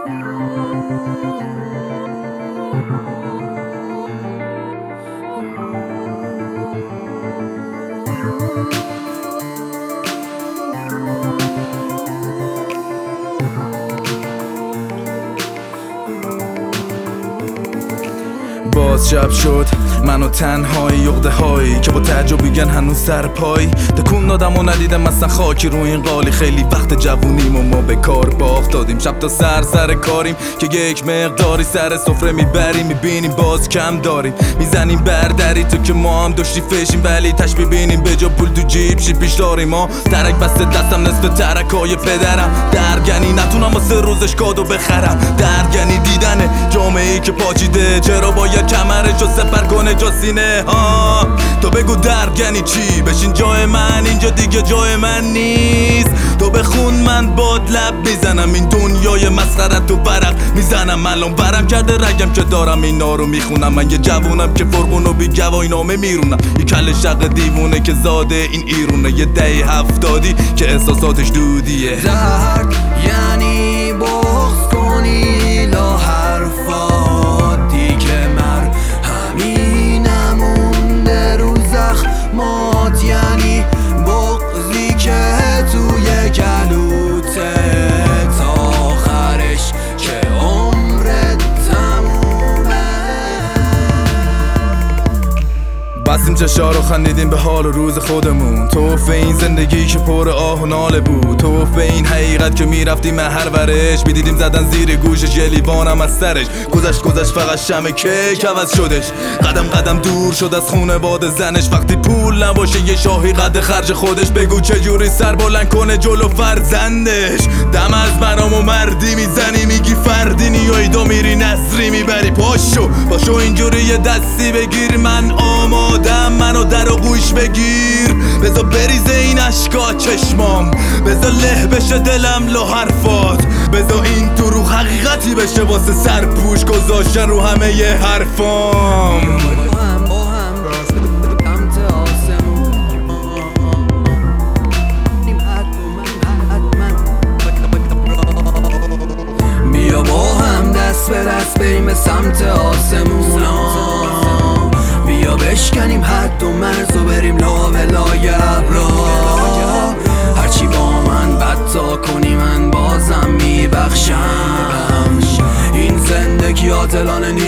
باز شب شد منو تنهایی یغده هایی که با تعجب میگن هنوز سر پای تکون دادم و ندیدم اصلا خاکی روی این قالی. خیلی وقت جوونیم و ما به کار باخت دادیم، شب تا سر کاریم که یک مقداری سر سفره میبریم. میبینیم باز کم داریم، میزنیم بردری تو که ما هم داشتی فشیم ولی تش ببینیم به جا پول تو جیب شی پیش داریم. ما ترک بسته دستم نصف ترکای پدرم، درگنی نتونم واسه روزش کادو بخرم. درگنی دیدن جامعه‌ای که پاچیده، چرا باید کمرشو سپر کنه جا سینه ها؟ تو بگو درگنی چی؟ بشین جای من، اینجا دیگه جای من نیست. تو بخون من باد لب میزنم، این دنیای مسخرت تو برق میزنم. الان برم کرده رگم که دارم اینا رو میخونم. من یه جوونم که فرقون و بی گواهی نامه میرونم، یه کل شق دیوونه که زاده این ایرونه. یه دهه 70 که احساساتش دودیه. درد یعنی بغض کنی لا حرفات دیگه مر همین نمونده رو زخمات. یعنی بغضی که توی گلوته تا آخرش که عمرت تمومه. بستیم چشا رو خندیدیم به حال و روز خودمون. توف این زندگی که پر آه و ناله بود، توف به این حقیقت که میرفتیم هر ورش. میدیدیم زدن زیر گوشش یه لیوانم از سرش. گذشت فقط شمع کیک عوض شدش. قدم دور شد از خونه باد زنش. وقتی پول نباشه یه شاهی قد خرج خودش. بگو چجوری سر بلند کنه جلو فرزندش. دم از برام و مردی میزنی میگی فردی نیایی دو میری نصری میبری. پاشو اینجوری یه دستی بگیر، من آمادم، منو در آغوش بگیر. بذار بریزه این اشکا چشمام، بذار له بشه دلم لا حرفات. بذار این تو رو حقیقتی بشه واسه سرپوش گذاشتن رو همه ی حرفام. بیا با هم دست به دست بریم به سمت آسمون. بیا بشکنیم حد و مرز و بریم لا به لای ابرا. هرچی با من بدتا کنی من بازم میبخشم. این زندگی عادلانه